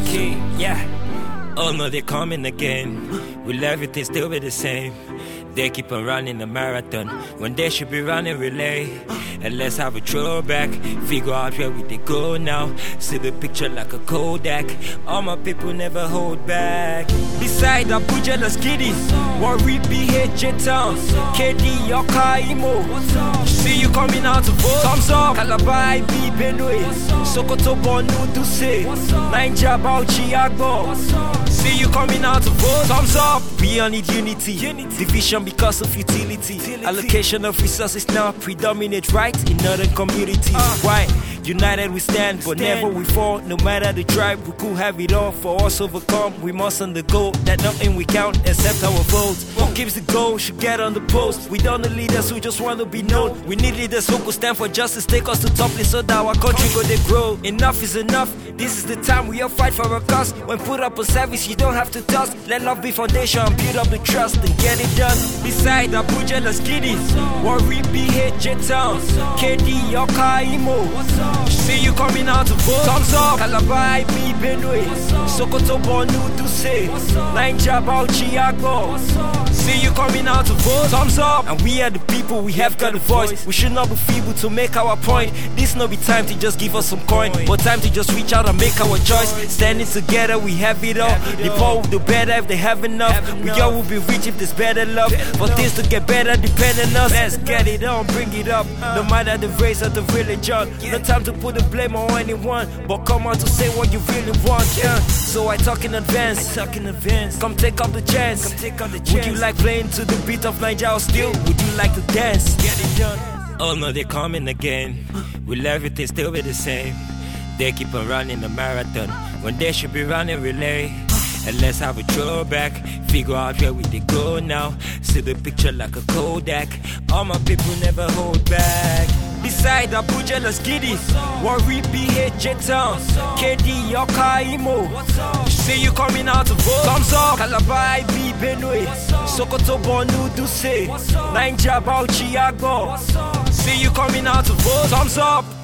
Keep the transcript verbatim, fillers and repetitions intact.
key, yeah. Oh no, they're coming again. Will everything still be the same? They keep on running the marathon when they should be running relay. And let's have a throwback, figure out where we they go now. See the picture like a Kodak. All my people never hold back. Beside Abuja, the skiddy, Warri B H J Town, K D Yoka Imo. See you coming out to vote. Thumbs up, Calabar I B Benue, Sokoto Bonu Duse, Naija Bauchi Agbo. See you coming out to vote. Thumbs up. We all need unity, unity. Division because of utility. utility. Allocation of resources now predominate right in northern communities. Uh. Why? United we stand, but stand. Never we fall. No matter the tribe, we could have it all. For us overcome, we must undergo that nothing we count except our votes. Who gives the goal should get on the post. We don't need leaders who just want to be known. We need leaders who could stand for justice, take us to top list so that our country go they grow. Enough is enough. This is the time we all fight for our cause. When put up a service, you don't have to toss. Let love be foundation, build up the trust and get it done. Beside Abuja, the skiddies, Warri B H J Town, K D Yoka Imo. See you coming out to vote. Thumbs up, Calabar I B Benue, Sokoto Bonu Duse, Naija Bauchi Agbo. See you coming out to vote. Thumbs up. And we are the people, we have got a voice. We should not be feeble to make our point. This no be time to just give us some coin, but time to just reach out and make our choice. Standing together, we have it all. The poor will do better if they have enough. We all will be rich if there's better love. For things to get better, depend on us. Let's get it on, bring it up. No matter the race or the religion. No time to put the blame on anyone, but come on to say what you really want. Yeah. So I talk in advance. Talk in advance. Come take up the chance. Come take up the chance. Would you like playing to the beat of Naija or still? Would you like to dance? Get it done. Oh no, they're coming again. Will everything still be the same? They keep on running the marathon when they should be running relay. And let's have a throwback, figure out where we they go now. See the picture like a Kodak. All my people never hold back. Beside Abuja, the skiddies, Warri B H J Town, K D Yoka Imo. See you coming out to vote. Thumbs up, Calabar I B Benue, Sokoto Bonu Duse, Naija Bauchi Agbo. See you coming out to vote. Thumbs up.